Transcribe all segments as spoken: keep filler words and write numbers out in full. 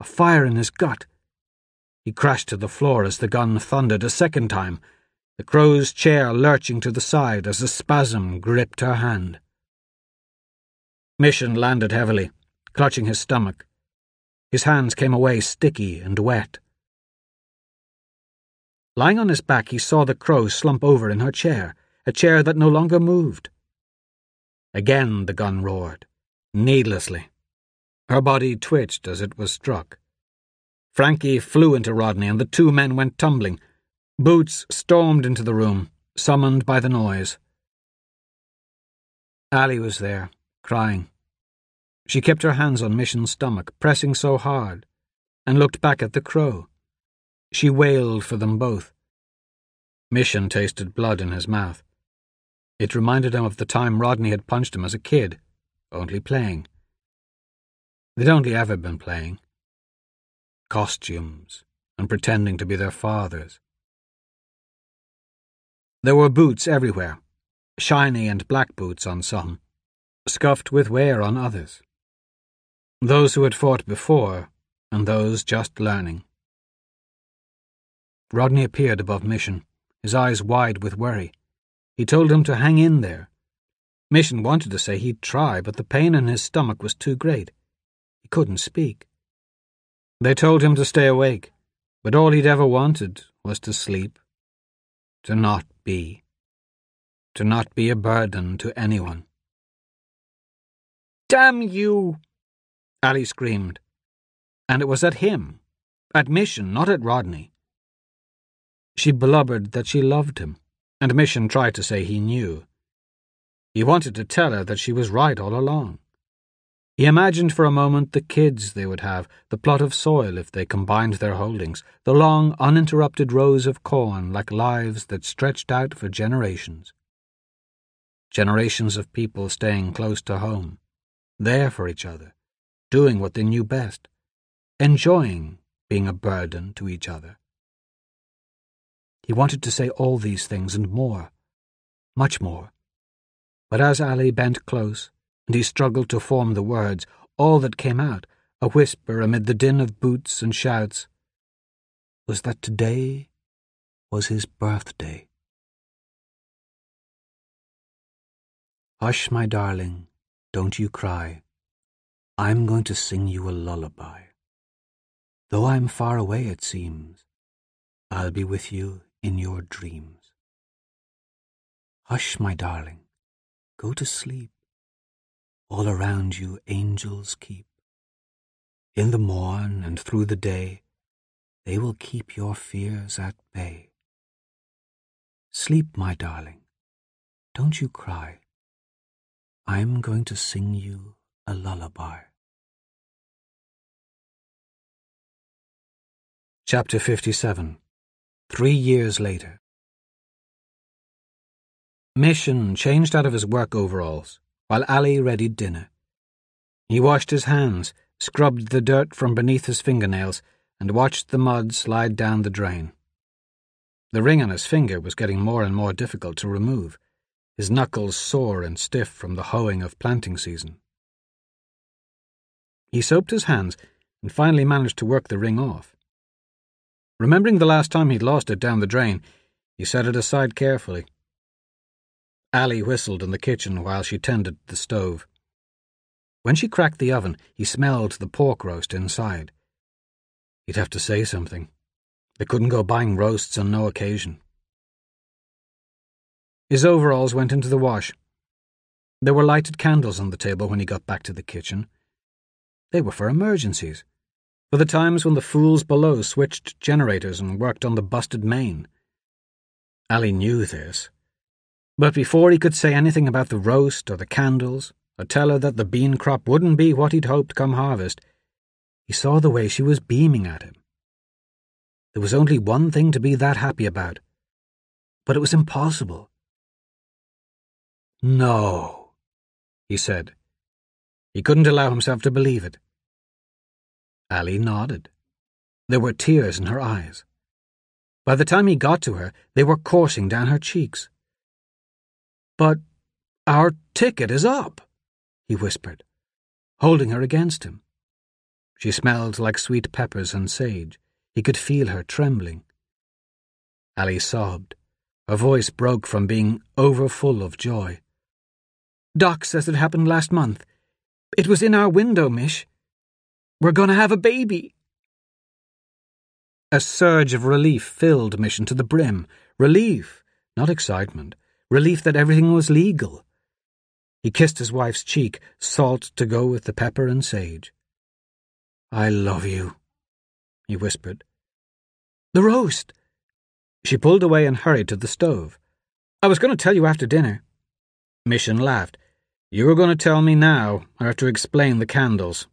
fire in his gut. He crashed to the floor as the gun thundered a second time, the crow's chair lurching to the side as a spasm gripped her hand. Mission landed heavily, clutching his stomach. His hands came away sticky and wet. Lying on his back, he saw the crow slump over in her chair, a chair that no longer moved. Again the gun roared, needlessly. Her body twitched as it was struck. Frankie flew into Rodney, and the two men went tumbling. Boots stormed into the room, summoned by the noise. Allie was there, crying. She kept her hands on Mission's stomach, pressing so hard, and looked back at the crow. She wailed for them both. Mission tasted blood in his mouth. It reminded him of the time Rodney had punched him as a kid, only playing. They'd only ever been playing. Costumes, and pretending to be their fathers. There were boots everywhere, shiny and black boots on some, scuffed with wear on others. Those who had fought before, and those just learning. Rodney appeared above Mission, his eyes wide with worry. He told him to hang in there. Mission wanted to say he'd try, but the pain in his stomach was too great. He couldn't speak. They told him to stay awake, but all he'd ever wanted was to sleep, to not be, to not be a burden to anyone. "Damn you!" Allie screamed. And it was at him, at Mission, not at Rodney. She blubbered that she loved him, and Mission tried to say he knew. He wanted to tell her that she was right all along. He imagined for a moment the kids they would have, the plot of soil if they combined their holdings, the long, uninterrupted rows of corn like lives that stretched out for generations. Generations of people staying close to home, there for each other, doing what they knew best, enjoying being a burden to each other. He wanted to say all these things and more, much more. But as Allie bent close, and he struggled to form the words, all that came out, a whisper amid the din of boots and shouts, was that today was his birthday. "Hush, my darling, don't you cry. I'm going to sing you a lullaby. Though I'm far away, it seems, I'll be with you in your dreams. Hush, my darling, go to sleep. All around you angels keep. In the morn and through the day, they will keep your fears at bay. Sleep, my darling, don't you cry. I'm going to sing you a lullaby." Chapter fifty-seven. Three years later. Mission changed out of his work overalls, while Allie readied dinner. He washed his hands, scrubbed the dirt from beneath his fingernails, and watched the mud slide down the drain. The ring on his finger was getting more and more difficult to remove, his knuckles sore and stiff from the hoeing of planting season. He soaped his hands and finally managed to work the ring off. Remembering the last time he'd lost it down the drain, he set it aside carefully. Allie whistled in the kitchen while she tended the stove. When she cracked the oven, he smelled the pork roast inside. He'd have to say something. They couldn't go buying roasts on no occasion. His overalls went into the wash. There were lighted candles on the table when he got back to the kitchen. They were for emergencies, for the times when the fools below switched generators and worked on the busted main. Allie knew this. But before he could say anything about the roast or the candles, or tell her that the bean crop wouldn't be what he'd hoped come harvest, he saw the way she was beaming at him. There was only one thing to be that happy about, but it was impossible. "No," he said. He couldn't allow himself to believe it. Allie nodded. There were tears in her eyes. By the time he got to her, they were coursing down her cheeks. "But our ticket is up," he whispered, holding her against him. She smelled like sweet peppers and sage. He could feel her trembling. Allie sobbed. Her voice broke from being overfull of joy. "Doc says it happened last month. It was in our window, Mish. We're going to have a baby." A surge of relief filled Mission to the brim. Relief, not excitement. Relief that everything was legal. He kissed his wife's cheek, salt to go with the pepper and sage. "I love you," he whispered. "The roast." She pulled away and hurried to the stove. "I was going to tell you after dinner." Mission laughed. "You were going to tell me now. I have to explain the candles."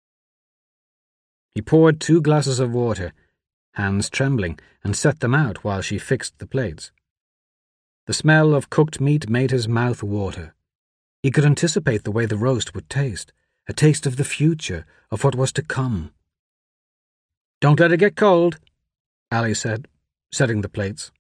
He poured two glasses of water, hands trembling, and set them out while she fixed the plates. The smell of cooked meat made his mouth water. He could anticipate the way the roast would taste, a taste of the future, of what was to come. "Don't let it get cold," Allie said, setting the plates.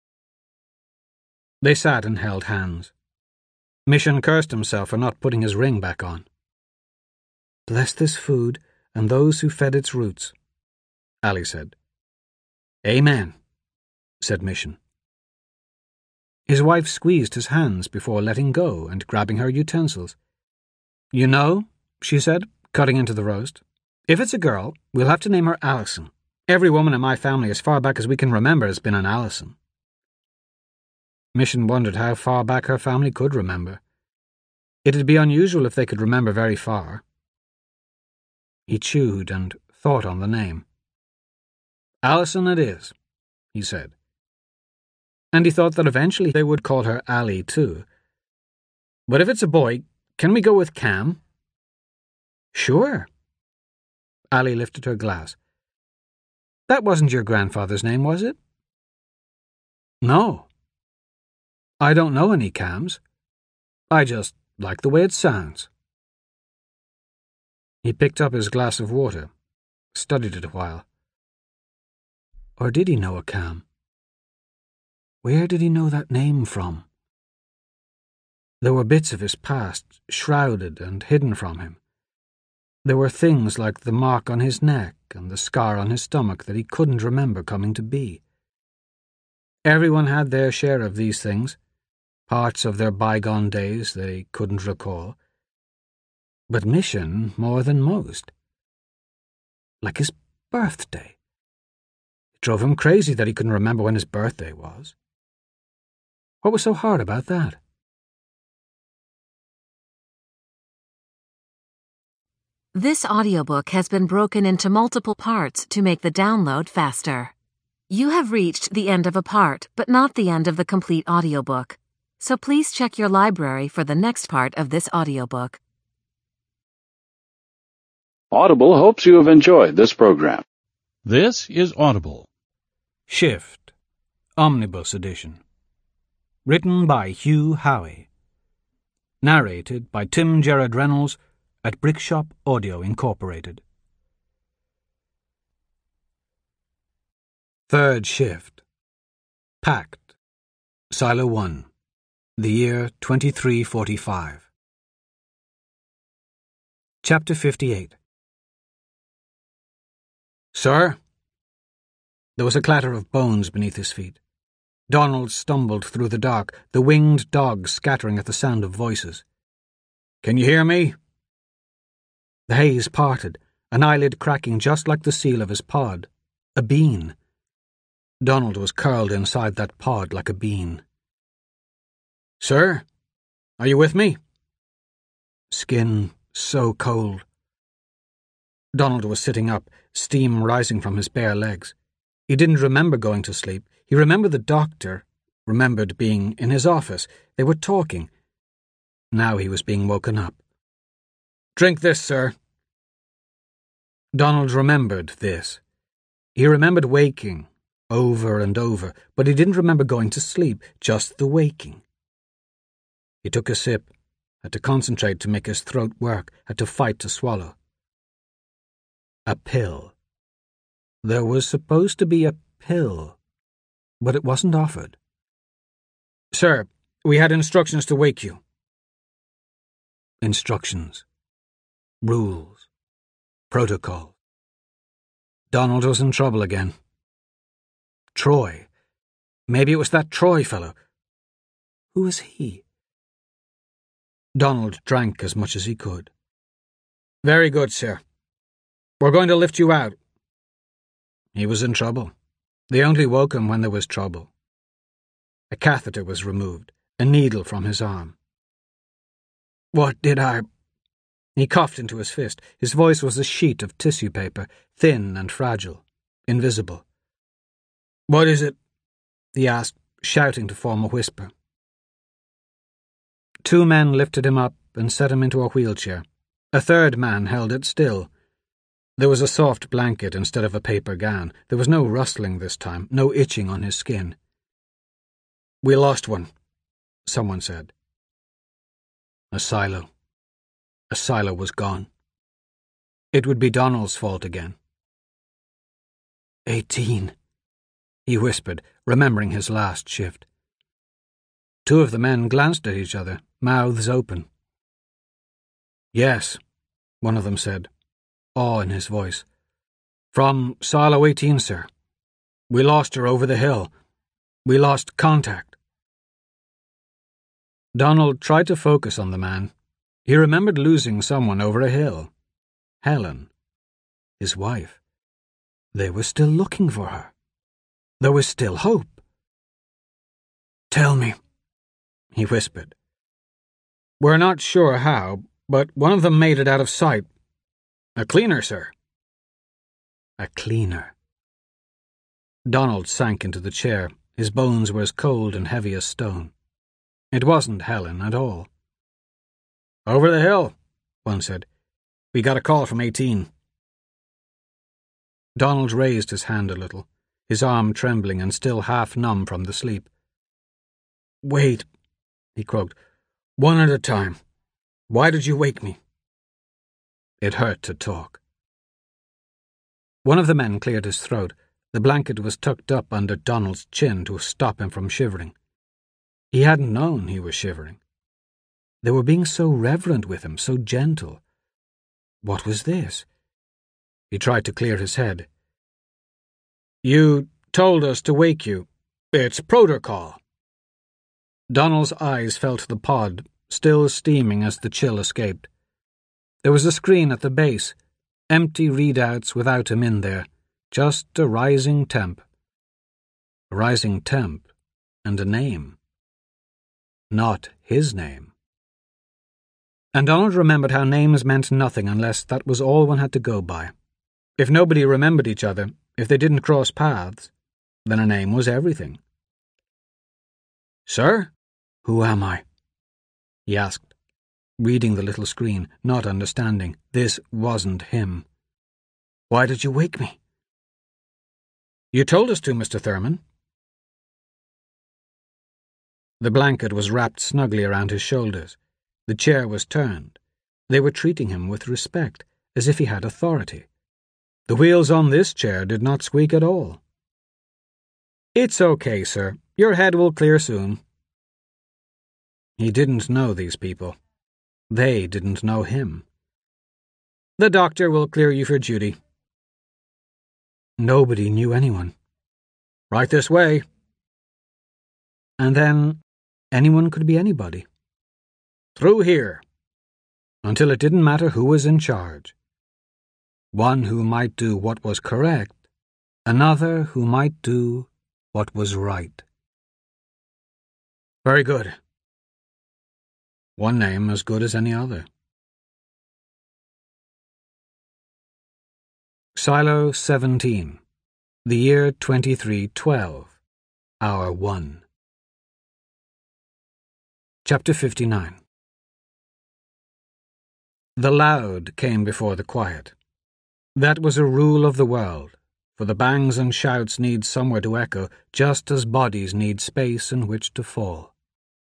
They sat and held hands. Mission cursed himself for not putting his ring back on. "Bless this food and those who fed its roots," Allie said. "Amen," said Mission. His wife squeezed his hands before letting go and grabbing her utensils. "You know," she said, cutting into the roast, "if it's a girl, we'll have to name her Allison. Every woman in my family as far back as we can remember has been an Allison." Mission wondered how far back her family could remember. It'd be unusual if they could remember very far. He chewed and thought on the name. "Allison it is," he said. And he thought that eventually they would call her Allie, too. "But if it's a boy, can we go with Cam?" "Sure." Allie lifted her glass. "That wasn't your grandfather's name, was it?" "No. I don't know any Cams. I just like the way it sounds." He picked up his glass of water, studied it a while. Or did he know a Cam? Where did he know that name from? There were bits of his past, shrouded and hidden from him. There were things like the mark on his neck and the scar on his stomach that he couldn't remember coming to be. Everyone had their share of these things, parts of their bygone days they couldn't recall. But Mission more than most. Like his birthday. It drove him crazy that he couldn't remember when his birthday was. What was so hard about that? This audiobook has been broken into multiple parts to make the download faster. You have reached the end of a part, but not the end of the complete audiobook. So please check your library for the next part of this audiobook. Audible hopes you have enjoyed this program. This is Audible. Shift, Omnibus Edition. Written by Hugh Howey. Narrated by Tim Gerard Reynolds at Brickshop Audio Incorporated. Third Shift. Pact. Silo one. The year twenty-three forty-five. Chapter fifty-eight. "Sir?" There was a clatter of bones beneath his feet. Donald stumbled through the dark, the winged dog scattering at the sound of voices. "Can you hear me?" The haze parted, an eyelid cracking just like the seal of his pod. A bean. Donald was curled inside that pod like a bean. "Sir? Are you with me?" Skin so cold. Donald was sitting up, steam rising from his bare legs. He didn't remember going to sleep. He remembered the doctor, remembered being in his office. They were talking. Now he was being woken up. "Drink this, sir." Donald remembered this. He remembered waking, over and over, but he didn't remember going to sleep, just the waking. He took a sip, had to concentrate to make his throat work, had to fight to swallow. A pill. There was supposed to be a pill, but it wasn't offered. "Sir, we had instructions to wake you." Instructions. Rules. Protocol. Donald was in trouble again. Troy. Maybe it was that Troy fellow. Who was he? Donald drank as much as he could. Very good, sir. We're going to lift you out. He was in trouble. They only woke him when there was trouble. A catheter was removed, a needle from his arm. What did I... He coughed into his fist. His voice was a sheet of tissue paper, thin and fragile, invisible. What is it? He asked, shouting to form a whisper. Two men lifted him up and set him into a wheelchair. A third man held it still. There was a soft blanket instead of a paper gown. There was no rustling this time, no itching on his skin. We lost one, someone said. A silo. A silo was gone. It would be Donald's fault again. Eighteen, he whispered, remembering his last shift. Two of the men glanced at each other, mouths open. Yes, one of them said, awe in his voice. From Silo eighteen, sir. We lost her over the hill. We lost contact. Donald tried to focus on the man. He remembered losing someone over a hill. Helen. His wife. They were still looking for her. There was still hope. Tell me, he whispered. We're not sure how, but one of them made it out of sight. A cleaner, sir. A cleaner. Donald sank into the chair. His bones were as cold and heavy as stone. It wasn't Helen at all. Over the hill, one said. We got a call from eighteen. Donald raised his hand a little, his arm trembling and still half numb from the sleep. Wait, he croaked. One at a time. Why did you wake me? It hurt to talk. One of the men cleared his throat. The blanket was tucked up under Donald's chin to stop him from shivering. He hadn't known he was shivering. They were being so reverent with him, so gentle. What was this? He tried to clear his head. You told us to wake you. It's protocol. Donald's eyes fell to the pod, still steaming as the chill escaped. There was a screen at the base, empty readouts without him in there, just a rising temp. A rising temp and a name. Not his name. And Donald remembered how names meant nothing unless that was all one had to go by. If nobody remembered each other, if they didn't cross paths, then a name was everything. Sir? Who am I? He asked, reading the little screen, not understanding. This wasn't him. Why did you wake me? You told us to, Mister Thurman. The blanket was wrapped snugly around his shoulders. The chair was turned. They were treating him with respect, as if he had authority. The wheels on this chair did not squeak at all. It's okay, sir. Your head will clear soon. He didn't know these people. They didn't know him. The doctor will clear you for duty. Nobody knew anyone. Right this way. And then anyone could be anybody. Through here. Until it didn't matter who was in charge. One who might do what was correct, another who might do what was right. Very good. One name as good as any other. Silo seventeen. The year twenty-three twelve. Hour one. Chapter fifty-nine. The loud came before the quiet. That was a rule of the world, for the bangs and shouts need somewhere to echo, just as bodies need space in which to fall.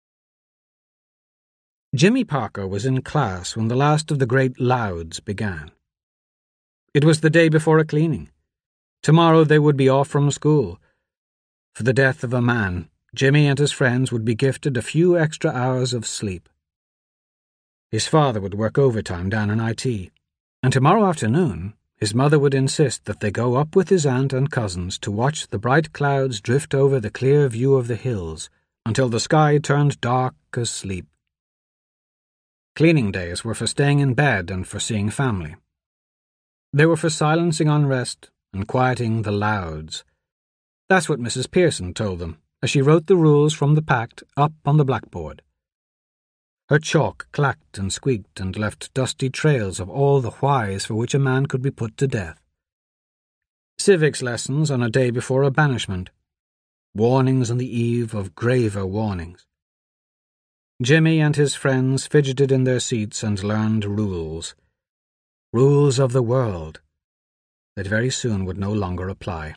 Jimmy Parker was in class when the last of the great louds began. It was the day before a cleaning. Tomorrow they would be off from school. For the death of a man, Jimmy and his friends would be gifted a few extra hours of sleep. His father would work overtime down in I T. And tomorrow afternoon, his mother would insist that they go up with his aunt and cousins to watch the bright clouds drift over the clear view of the hills until the sky turned dark as sleep. Cleaning days were for staying in bed and for seeing family. They were for silencing unrest and quieting the louds. That's what Missus Pearson told them as she wrote the rules from the pact up on the blackboard. Her chalk clacked and squeaked and left dusty trails of all the whys for which a man could be put to death. Civics lessons on a day before a banishment. Warnings on the eve of graver warnings. Jimmy and his friends fidgeted in their seats and learned rules. Rules of the world that very soon would no longer apply.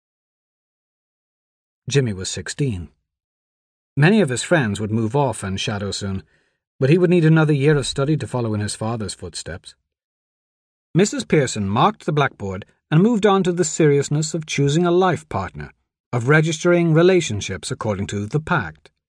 Jimmy was sixteen. Many of his friends would move off and shadow soon, but he would need another year of study to follow in his father's footsteps. Missus Pearson marked the blackboard and moved on to the seriousness of choosing a life partner, of registering relationships according to the pact.